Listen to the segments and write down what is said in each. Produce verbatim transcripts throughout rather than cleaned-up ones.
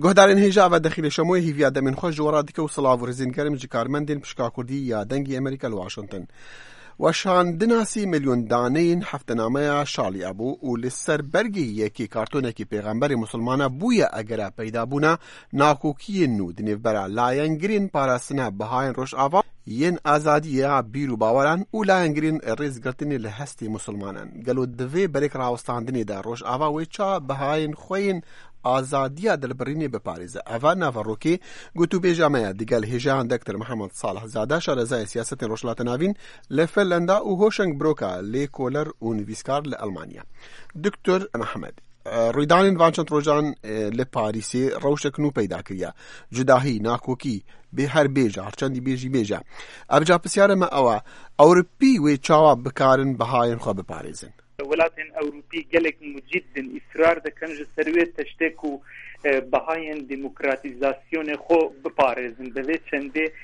گهدارین هیجا و داخل شموی هیویا دمین خوش جورادی که و صلاف و رزینگرم جی کارمندین پشکا کردی یا دنگی امریکا لواشنطن و شاندناسی میلیون دانین هفتنامه شالی ابو و لسر برگی یکی کارتونه کی پیغمبر مسلمانه بویا اگر پیدا بونا ناکوکی نو دنیو برا لاین گرین پاراستنا بهاین روش آوا ین آزادی بیرو باوران و لاین گرین ریزگرتنی لهستی مسلمانان گلو دوی بریک راوستاندنی دا روش آوا ویچا بهاین خوین آزادیا دلبرینی بپاریزه. اول نفروکی گوتو بیجامعه دیگل هیجان دکتر محمد صالح زاده شارزای سیاست روشلات ناوین لفنلندا و هوشنگ بروکا لی کولر و نویسکار لألمانیا. دکتر محمد رویدان وانچنت روجان لپاریسی روشکنو پیدا کریا جداهی ناکوکی به هر بیجا هرچندی بیجی بیجا ابجا پسیار ما اوا اوروپی وی چاوا بکارن بهاین خواه بپاریزن ولاتن أوروبي قلق جدا إصرار ده كان سرويت تشتكو بهاين ديمقراطيزاسيون خو ببارزن بذي چنده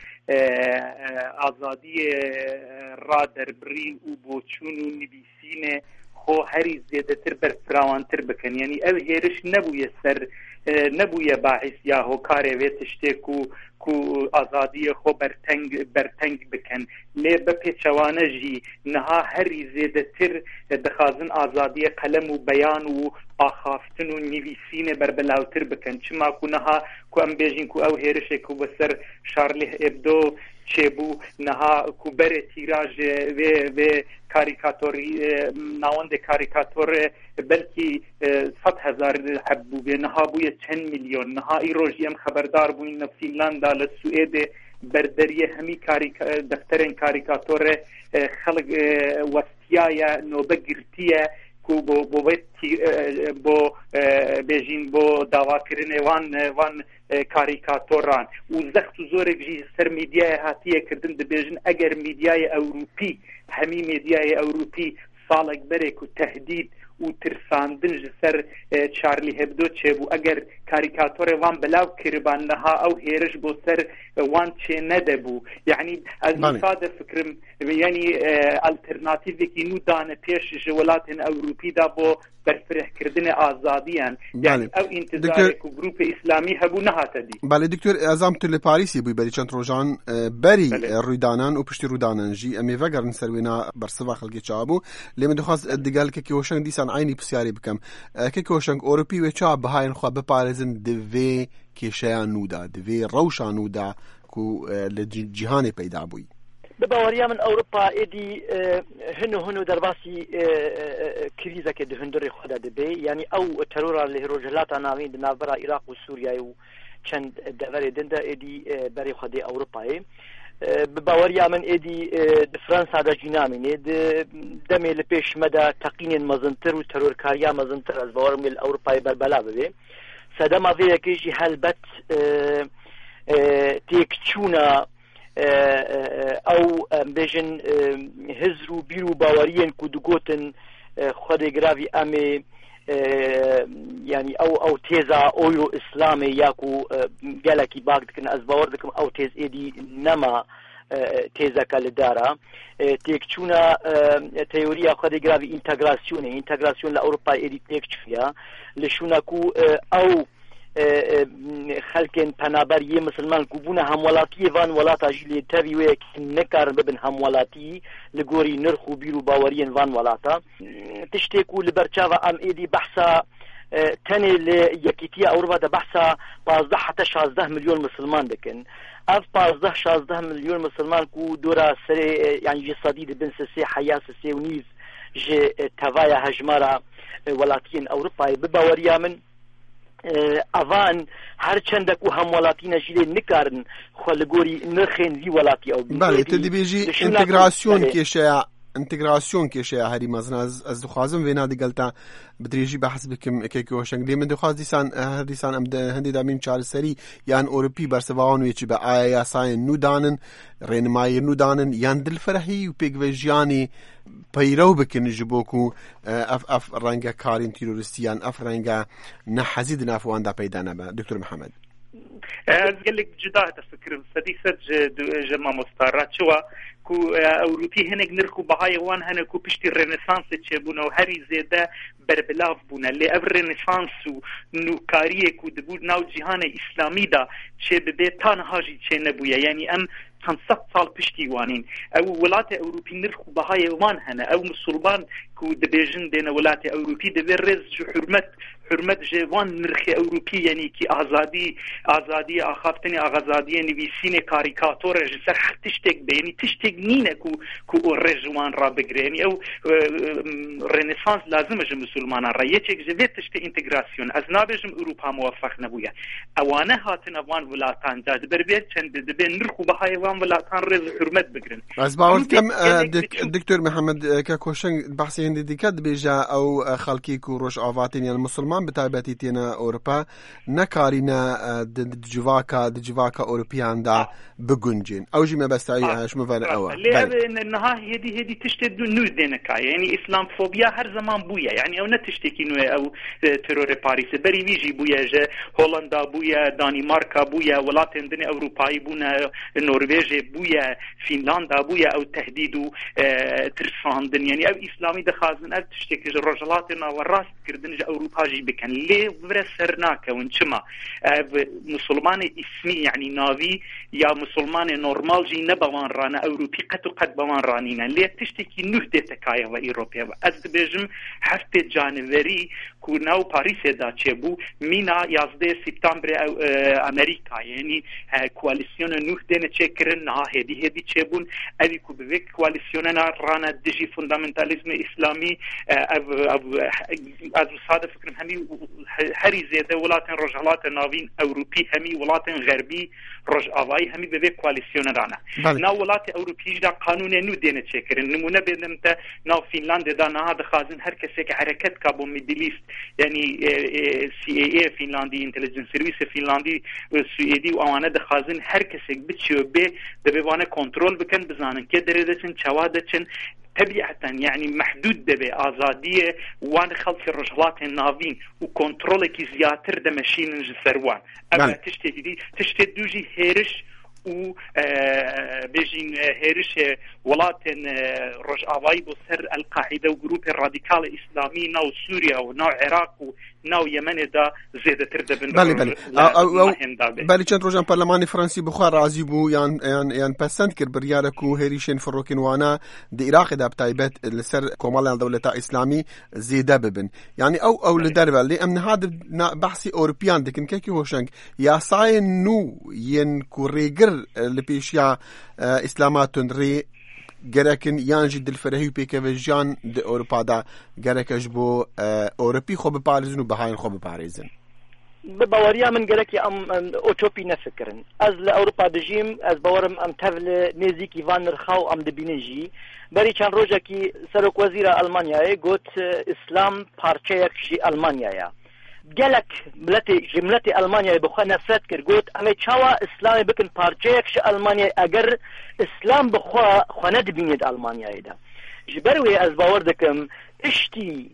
آزادی رادر بری و بوچون و نبیسین خو هری زیاده تر برفراوان تر بکن یعنی او هیرش نبویه سر نبویه باعث یا هو کاره وی تشتکو کو آزادی خو برتنگ برتنگ بکن لی بپیچوانه جی نها هری زیاده تر دخازن آزادی قلم و بیان و آخافتن و نویسین بربلاوتر بکن چما کو نها کو ام بیجین کو او هیرش کو بسر شارلی ابدو چبو نها کو بر تیراژ و و کاریکاتوری ناوند کاریکاتور بلکی صد هزار حبو به نها بوی چند میلیون نها ایروجیم خبردار بوین فینلندا لسوئد بردریه همی کاریک دفترین کاریکاتور خلق وستیایا نوبگرتیه کو بو بو بو بیجین بو داوا کردن وان وان کاریکاتوران و زخت و زورك جي سر ميديا هاتيه كردن دبيجن اگر ميديا اوروبي همي ميديا اوروبي صالك بريك وتهديد و ترساندن سر چارلی هبدو چه بو اگر کاریکاتور وان بلاو کربان نها او هیرش بو سر وان چه نده بو يعني از مصادر فكرم يعني الترناتيف كي نو دان پیش جولات اوروبي دا بو برفرح کردن آزادیان يعني او انتظار کو گروپ اسلامی هبو نهاتدی. بله دکتر اعظم تل پاریسی بو بری چند روزان بری رویدانان و پشتی رویدانان جی امی وگرن سروینا برسوا خلقی چابو لیم دخواست دیگل که کیوشنگ دیسان عینی بسیاری بکم که کیوشنگ اوروپی و چاب بهاین خو بپارزن دوی کیشیان نودا دوی روشان نودا کو لجهان پیدا بوی بباوريا من أوروبا إدي هنو هنو درباسي كريزة كده هندري خدا دبي يعني أو ترورا اللي رجلات ناوين دنابرا العراق وسوريا وشند دفري دندا إدي بري خدا أوروبا بباوريا من إدي فرنسا دا جنامي دمي لبيش مدى تقين مزنتر وترور كاريا مزنتر از باور من أوروبا بربلا ببي سدما فيها كيجي هلبت تيكتشونا او بيجن هزرو بيرو باوريين كودغوتن خدي غرافي امي يعني او او تيزا اويو اسلامي ياكو جالكي باغدكن از باوردكم او تيز ايدي نما تيزا كالدارا تيكچونا تيوريا خدي غرافي انتغراسيون انتغراسيون لاوروبا ايدي تيكچيا لشوناكو او خلکن پنابری مسلمان کوبونه همولاتی وان ولاتا جلی تبی و نکار ببن همولاتی لگوری نرخو بیرو باورین وان ولاتا تشتکو لبرچاوا ام ایدی بحثا تاني ليكيتيا أوروبا ده بحثا بازده حتى شازده مليون مسلمان دكن اف بازده شازده مليون مسلمان كو دورا سري يعني جي صديد بن سسي حياة سسي ونيف جي تفايا هجمارا ولاتين أوروبا بباوريا من اوان هر چندک و هم ولاتی نجیل نکارن خالگوری نرخین وی ولاتی او بله تدی بیجی انتگراسیون کشیا انتگراسیون کشیا هری مثلا از از دخوازم وینا دیگلتا بدریجی بحث بکم که کوشنگ من دخواز دیسان هر دیسان ام هندی دامین چال سری یان اوروپی برسوان ویچ به آیا ساین نو دانن رینمای نو دانن یان دل فرحی و پیگوجیانی پیرو بکن جبوکو اف اف رنگا کارین تیروریستیان اف رنگا نحزید نافوان دا پیدا نبا دکتر محمد از گلک جدا تفکر سدی سد جمع مستارات شوا کو اوروپی هنگ نرخو بهای وان هنگ کو پشتی رنسانس چه بونه و هری زیده بربلاف بونه لی او رنسانس و نوکاریه کو دبود ناو جهان اسلامی دا چه ببه تانهاجی چه نبویه یعنی ام خمسة سال پشتی وانین او ولات اوروپی نرخو بهای وان هنگ او مسلمان کو دبیجن دین ولات اوروپی دبی رز جو حرمت حرمت جوان نرخ اوروپی یعنی کی آزادی آزادی آخافتنی آزادی نویسین کاریکاتور جسر حق تشتک بینی تشتک نینه کو کو رجوان را بگرینی او رنسانس لازمه جو مسلمانان را یچک جویت تشت انتگراسیون از نابجم اروپا موفق نبویه اوانه هاتن وان ولاتان داد بربیت چند دبی نرخو بهای وان ولاتان رز حرمت بگرن از باور کم دکتور محمد که کوشن بحثی هندی دیکت بیجا او خلکی کو روش آواتین یعنی مسلمان بتایبەتی تێنە ئەوروپا نەکارینە جوواکە دجوواکە ئەوروپیاندا بگونجین ئەوژی مەبەستایی هاشمەڤەر ئەوە نها هێدی هێدی تشتێ نو دێنەکە یعنی ئیسلامفۆبیا هەر زەمان بوویە یعنی ئەو نە تشتێکی نوێ ئەو ترۆرە پاریسە بەری ویژی بوویە ژە هۆڵەندا بوویە دانیمارکا بوویە وڵاتێن دنێ ئەوروپایی بوونە نۆروێژێ بوویە فینلاندا بوویە ئەو تهدید و ترساندن یعنی ئەو ئیسلامی دەخوازن ئەو تشتێکی ژە ڕۆژهەڵاتێ ناوەڕاستکردن ژە ئەوروپاژی بکەن لێ ورە سەر ناکەون چما مسلمانی ئیسمی یعنی ناوی یا مسلمان نورمال جی نبوان رانا اوروپی قط و قط بوان رانینا لی تشتکی نوح دیتا کایا و ایروپیا و از دبیجم هفته جانوری کو ناو پاریس دا چه بو مینا یازده سپتامبر امریکا یعنی کوالیسیون نوح دینا چه کرن نا هدی هدی چه بون اوی کو بوک کوالیسیون رانا دجی فوندامنتالیزم اسلامی از ساده فکرم همی هری زیده ولاتن رجالات ناوین اوروپی همی ولاتن غربی رج آوایی همی به کوالیسیون رانا نا ولات اوروپیش دا قانون نو دینه چکرن نمونه بدم تا نا فینلاند دا نه دخوازن هر کسی که حرکت کابو میدلیست یعنی سی ای ای فینلاندی اینتلیجنس سرویس فینلاندی سوئدی و آوانه دخوازن هر کسی بچیو به دبیوانه کنترل بکن بزانن که دردچن چوادچن طبيعة يعني محدود دبي آزادية وان خلق الرجلات النافين وكنترولك زياتر دمشين جسروان أما تشتي دي تشتي دوجي هيرش و بيجين هيرش ولاتن رج آواي بسر القاعدة وجروب الراديكال الإسلامي ناو سوريا وناو عراق وناو يمن دا زيادة تردبن بله بله بله چند روزان پارلمانی فرانسی بخواه راضی بو یان یان یان پسند کرد بریاره کو هریشن فروکن وانا د عراق دا بتایبت لسر کومال دولت اسلامی زیاده ببن یعنی او او لدربه لی امن هذا بحثی اوروبیان دکن که کی هوشنگ یا سای نو ین کوریگر لپیشیا اسلاماتون ری گرکن یانجی دلفرهی پیکوژان د اروپا دا گرکش بو اوروپی خو بپاريزن و بهاين خو بپاريزن بباوريا من گرکی ام اوتوپی نفکرن از لاوروپا دجیم از باورم ام تفل نزیکی وان رخاو ام دبینجی بری چند روزا کی سرک وزیر المانیا گوت اسلام پارچه یک المانیا گلک ملت جملت المانیا بخوا نفرت کرد گوت اما چاوا اسلام بکن پارچه یک المانیا اگر اسلام بخوا خواند بینید المانیا دا جبروی از باور دکم اشتی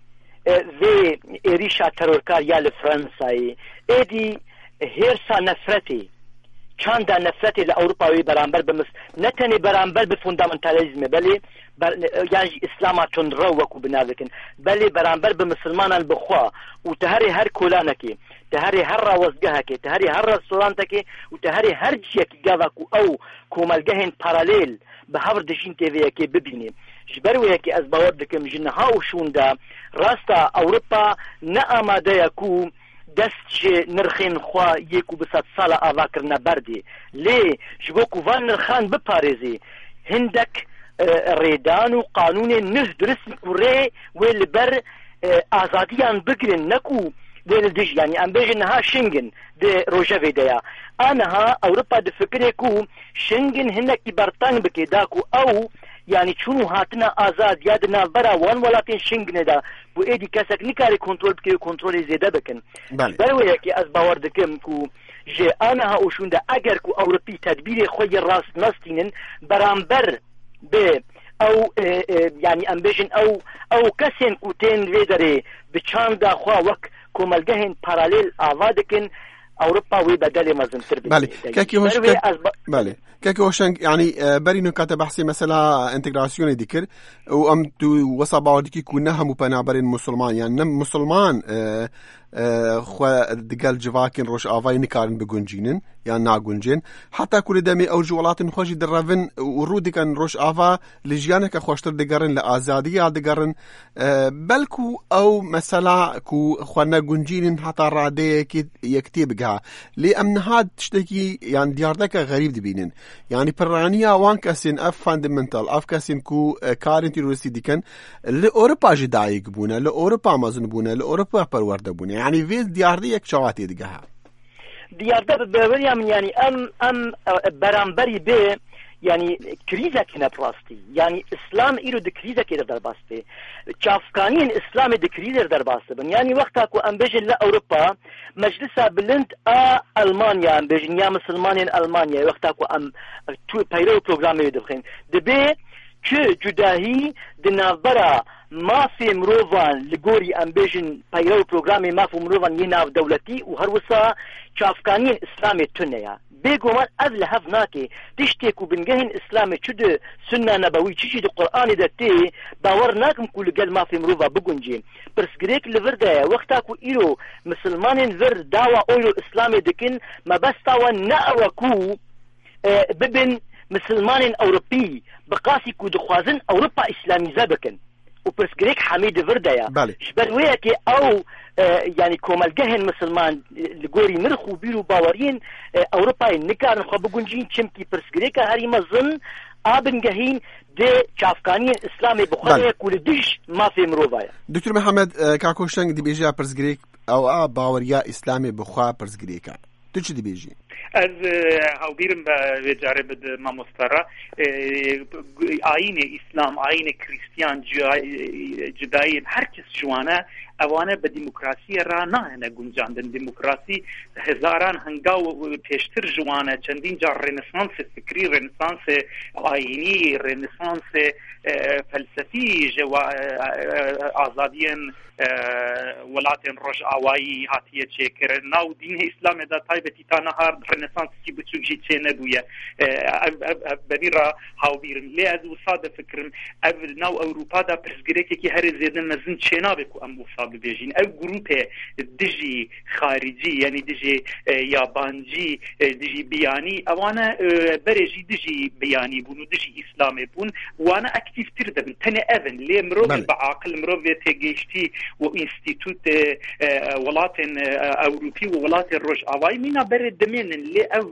ذي إريشا تروركار يا لفرنساي إدي هيرسا نفرتي كان دا نفرتي لأوروباوي برانبر بمس نتني برانبر بفوندامنتاليزم بلي يعني إسلاما تنروكو بناذكن بلي برانبر بمسلمان البخوا وتهري هر كولانكي تهري هر وزقهكي تهري هر رستورانتكي وتهري هر جيكي قاذاكو أو كومالجهن باراليل بهاور دشين تيفيكي ببيني جبرويكي از باور دكم جنها وشون دا راستا اوروبا نأماده يكو دست نرخين خوا يكو بسات سالة آذاكر نبردي ليه جبوكو فان نرخان بپاريزي هندك ريدان وقانون نهدرس وري والبر آزاديان بقرن نكو دين الدج يعني ام بيجنها شنغن دي روجافي ديا انها اوروبا دفكريكو شنغن هنك برطان بكي داكو او يعني شنو هاتنا آزاد يادنا برا وان ولكن شنغن دا بو ايدي كاسك نكاري كنترول بكي كنترول زيادة بكن بلوه يكي از باور دكم كو جي انها اوشون دا اگر كو اوروبي تدبير خوي الراس نستينن برانبر ب او يعني امبيجن او او كسين كوتين ليدري بچان دا خوا وك کوملگهن پارالل آوادکن أوروبا وبدل ما زنتر بله كاكي هوش كاك... بله كاكي هوشنگ يعني برينو كاتب بحثي مثلا انتجراسيون ذكر وام تو وصبا ودكي كنا هم بنابرين مسلمان يعني نم مسلمان اه اه خو دقال جواكن روش آفاي نكارن بگونجينن يعني ناگونجين حتى كل دمي او جولاتن خوشي درافن ورودي كان روش آفا لجيانك خوشتر دقارن لآزادية دقارن اه بلكو او مثلا كو خوانا گونجينن حتى رادية يكتبقها لي امن هاد تشتكي يعني دياردك غريب دبينن يعني برانيا وان كاسين اف فاندمنتال اف كاسين كو كارن تيروريستي ديكن لأوروبا جدايق بونا لأوروبا مازن بونا لأوروبا پرورده بونا يعني في ديارديك شواتي دقها دياردك ببريا من يعني ام ام برانبري بي يعني كريزة كنا براستي يعني إسلام إيرو دي كريزة كده در باسته شافكانين إسلام دي كريزة در باسته بن يعني وقتها كو أمبيجن لأوروبا مجلسة بلند آ ألمانيا أمبيجن يا مسلمانين ألمانيا وقتها كو أم تو بايرو بروغرامي دبخين دبي كو جداهي دي نافبرا ما في مروفان لغوري أمبيجن بايرو بروغرامي ما في مروفان يناف دولتي وهروسا شافكانين إسلامي تنيا بيقومان أذل هفناكي تشتيكو بنجهن إسلامي شد سنة نبوي تشيد القرآن داتي باورناكم كل قال ما في مروفا بقنجين برس قريك لفردايا وقتاكو إيرو مسلمانين فر داوا أولو إسلامي دكين ما بس تاوا نأوكو اه ببن مسلمانين أوروبي بقاسيكو دخوازن أوروبا إسلامي زابكن وبرس قريك حميد فردايا شبرويكي أو يعني كومالجهن مسلمان لغوري نرخو بيرو باورين أوروبا نكار نخو بقنجين چمكي برسقريكا هاري مزن آبن جهين دي شافكانين إسلامي بخاري كل ديش ما في مروفايا دكتور محمد كاكوشنگ دي بيجي برسقريك أو آ باوريا إسلامي بخوا برسقريكا تيجي دي بيجي از هاوبیرم به جارب ما مسترا آیین اسلام آیین کریستیان جدایی هر کس جوانه اوانه به دموکراسی را نه گنجاندن دموکراسی هزاران هنگاو پیشتر جوانه چندین جا رنسانس فکری رنسانس آیینی رنسانس فلسفی جو آزادیان ولاتن روش آوایی هاتیه چکر ناو دین اسلام دا تایبتی تا نهار رنسانس کی بچوک جی چه نبویه ببیرا هاوبیرم لی از وصاد فکرم ناو اوروپا دا پرسگریکی که هر زیدن مزن چه نابکو ام وصاد ببیجین او گروپ دجی خارجی یعنی دجی یابانجی دجی بیانی اوانا برجی دجی بیانی بون دجی اسلامی بون وانا اکتیف تر دبن تنه اون لی مروف بعاقل مروف تگیشتی و انستیتوت ولاتن اوروپی و ولاتن روش آوائی مینا برد دمینن لی او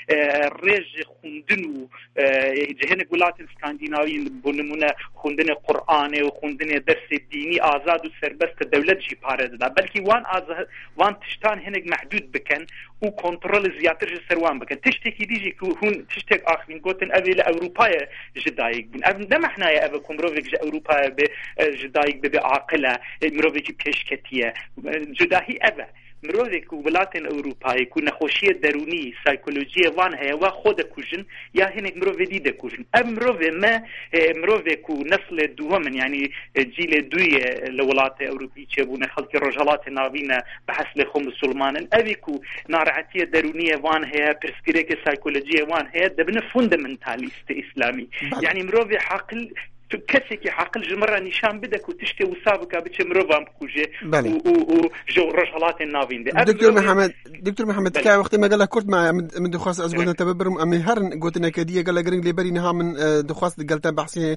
ریج خوندن و جهن ولاتن سکاندیناوی بونمونه خوندن قرآن و خوندن درس دینی آزاد و سربست دولت جی پارد دا بلکی وان آزاد وان تشتان هنگ محدود بکن و کنترل زیاتر جی سروان بکن تشتکی دیجی که هون تشتک آخرین گوتن اوی لأوروپای جدایق بین او نمحنای او کمروفیک جا اوروپای جدایق ببی عاقله مروفیکی پیشکتیه جداهی اوه مروفیک ولاتن اوروپایی که نخوشی درونی سایکولوژی وان هیا و خود کجن یا هنگ مروفی دیده کجن ام مروفی ما مروفی که نسل دومن یعنی جیل دوی لولات اوروپی چه بونه خلق رجالات ناوین بحث لخو مسلمانن اوی که نارعتی درونی وان هیا پرسکری که سایکولوژی وان هیا دبن فوندمنتالیست اسلامی یعنی مروفی حقل کسی که حقل جمره نشان بده که تشتی و سابقه بچه مروفام بکوشه و جو رجالات ناوین ده دكتور محمد دكتور محمد كاي وقت ما قال كرت مع من دخواست از قلنا تبرم امي هرن قلنا كديه قال جرين لي بري نها من دخواست قالت بحثي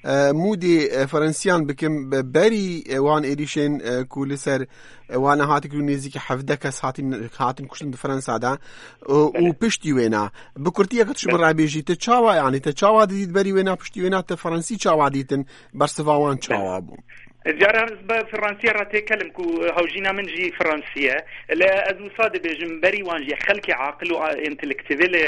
مودي فرنسيان بكم بري وان اديشن كل سر وانا هاتك نيزيك حفدك هاتين هاتين كشن بفرنسا دا وبشتي وينا بكرتيه كتش مرة بيجي تشاوا يعني تشاوا دي بري وينا بشتي وينا فرنسي تشاوا ديتن برسفاوان تشاوا بو جارا فرنسية راتي كلم كو هوجينا من جي فرنسية لا أزو صاد بيجم بري وانجي خلقي عاقل وانتلكتيفيل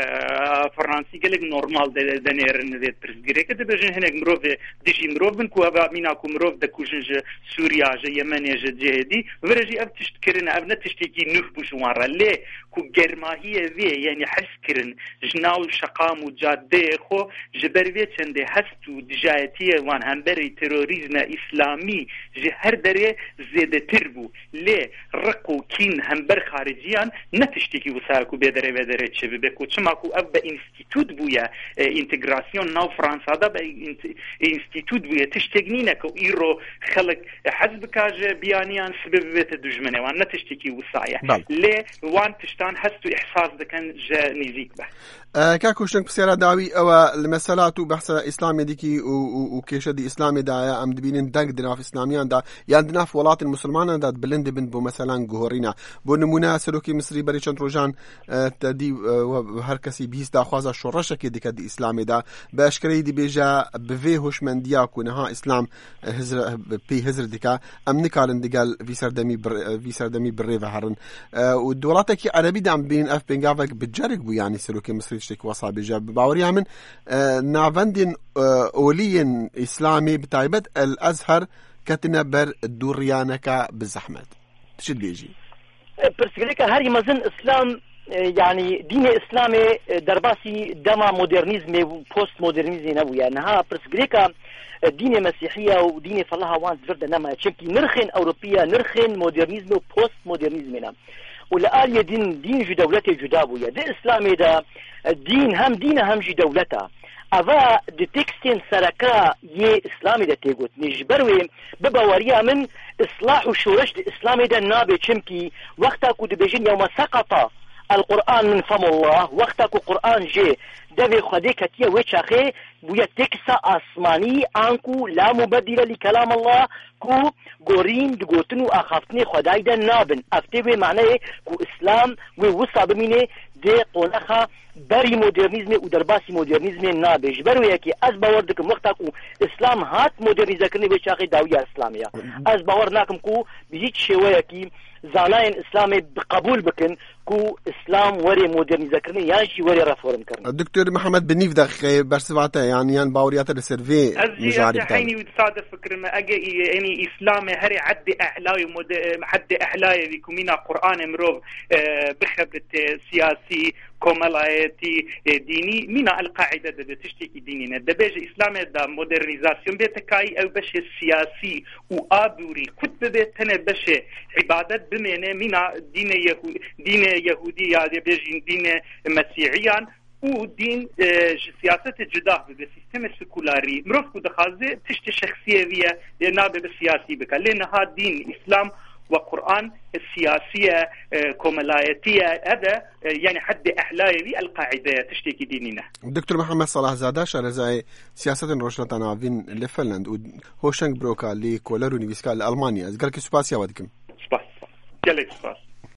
فرنسي قالك نورمال دنير نديت برسجري كده بيجن هناك مروف ديجي مروف من كو أبا ميناكو مروف دكوجن سوريا جي يمن جي جهدي ورجي أب تشتكرنا أب نتشتكي نوف بوشوارا ليه كو جرماهية ذي يعني حس كرن جناو شقام وجادة خو جبروية چنده هستو دجايتية وان همبري تيروريزنا إسلام إسلامي جهر دري زيادة تربو لي رقو كين همبر خارجيان نتشتكي وساكو بيدري بيدري تشبه بكو تشماكو أبا إنستيتوت بويا إنتغراسيون ناو فرنسا دا با إنستيتوت بويا تشتغنينكو إيرو خلق حزب كاجة بيانيان سبب بيت دجمنه وان نتشتكي وسايا لي وان تشتان هستو إحساس دكان جا نيزيك به كاكو شنك بسيارة داوي او المسالات وبحث إسلامي ديكي وكيشة دي إسلامي دا ام دبينين دنك دناف إسلاميان دا يان دناف ولات المسلمان دا بلند بن بو مثلا جوهرينا بو نمونا سلوكي مصري بري چند روجان تدي هر كسي بيس دا خوازا شورشة كي ديكا دي إسلامي دا باشكري دي بيجا بفي هوشمنديا كونها إسلام هزر بي هزر ديكا ام نكالن ديقال في سردمي بر في سردمي بريفا هرن ودولاتك عربي دا ام بين اف بنغافك بتجارك بو يعني سلوكي مصري تشتك وصا بيجا باوريا من نافندين أولي إسلامي بتايبت الأزهر كتنا بر الدوريانكا بالزحمة تشد بيجي برسكريكا هاري مزن إسلام يعني دين إسلامي درباسي دما مودرنيزمي وبوست مودرنيزمي نبويا نها برسكريكا دين مسيحية ودين فالله وان زرد نما شكي نرخن أوروبية نرخن مودرنيزمي وبوست مودرنيزمي والآل يدين دين جو دولتي جدابويا دي إسلامي دا دين هم دين هم جو دولتا أفا دي تكستين سركا يه إسلامي دا تيغوت نجبروي بباوريا من إصلاح وشورش دي إسلامي دا نابي چمكي وقتا كو دي بيجين يوم سقط القرآن من فم الله وقتا كو قرآن جي دبي خدي كتيا ويشاخي بويا تكسا آسماني آنكو لا مبدل لكلام الله كو غورين دقوتنو أخافتني خداي دا نابن أفتوي معناه كو إسلام ووصا بميني دي قولخا بري مودرنيزمي ودرباسي مودرنيزمي نابش بروي كي از باور دكم وقتا كو إسلام هات مودرنيزا كرني ويشاخي داوية إسلامية از باور ناكم كو بيجيت شوية كي زاناين إسلامي بقبول بكن كو إسلام وري مودرنيزا كرني يانشي وري رفورم كرني الدكتور محمد بنيف دقيقة برسفاته يعني يان باوريات السيرفي مجاري بتاعي حيني وتصادف فكر ما أجي يعني إسلام هري عد أحلاي مود عد أحلاي بكمينا قرآن مروف بخبرة سياسي كملايتي ديني منا القاعدة ده تشتكي ديننا ده بيجي إسلام ده مودرنيزاسيون بيتكاي أو بشي سياسي وآبوري كتب بيتنا بشي عبادات بمعنى منا دين يهود دين يهودي يعني بيجي دين مسيحيان ودين سياسة جداه بسيستم السكولاري مرفق دخازة تشتي شخصية فيها لنابة بالسياسي بك لأنها دين إسلام وقرآن السياسية كملايتية هذا يعني حد أحلاي القاعدة تشتكي ديننا. دكتور محمد صلاح زاده شارزاي سياسة روشنة نافين لفنلند وهوشنج بروكا لكولر ونيفيسكا لألمانيا. أذكرك سباسيا ودكم. سباس. جلك سباس.